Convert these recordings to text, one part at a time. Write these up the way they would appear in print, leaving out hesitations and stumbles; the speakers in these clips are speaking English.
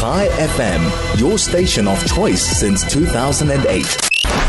Chai FM, your station of choice since 2008.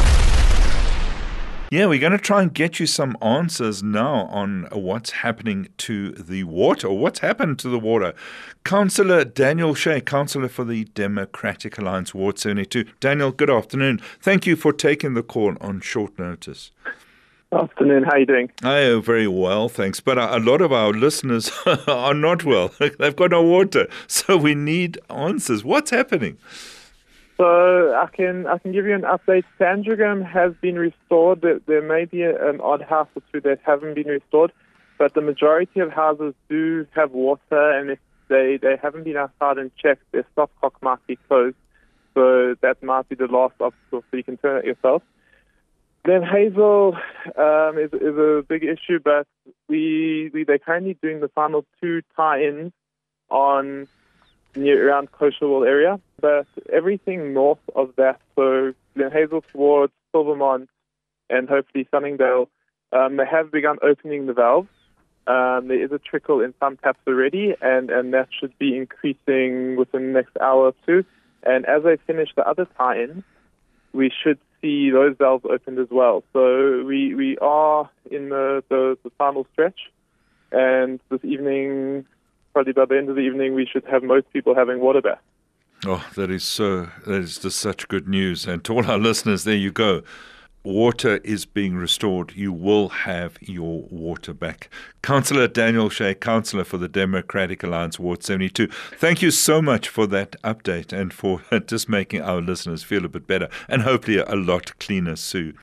Yeah, we're going to try and get you some answers now on what's happening to the water, or what's happened to the water. Councillor Daniel Shea, Councillor for the Democratic Alliance, Ward 72. Daniel, good afternoon. Thank you for taking the call on short notice. Afternoon, how are you doing? I am very well, thanks. But a lot of our listeners are not well. They've got no water, so we need answers. What's happening? So I can give you an update. Sandringham has been restored. There may be an odd house or two that haven't been restored, but the majority of houses do have water, and if they haven't been outside and checked, their stopcock might be closed. So that might be the last obstacle, so you can turn it yourself. Then Hazel is a big issue, but they're currently doing the final 2 tie-ins on around Coastal area, but everything north of that, so Glen Hazel towards Silvermont and hopefully Sunningdale, they have begun opening the valves. There is a trickle in some taps already, and that should be increasing within the next hour or two. And as they finish the other tie-ins, we should see those valves opened as well. So we are in the final stretch, and this evening, probably by the end of the evening, we should have most people having water back. Oh, that is just such good news. And to all our listeners, there you go. Water is being restored. You will have your water back. Councillor Daniel Shea, Councillor for the Democratic Alliance, Ward 72. Thank you so much for that update and for just making our listeners feel a bit better and hopefully a lot cleaner soon.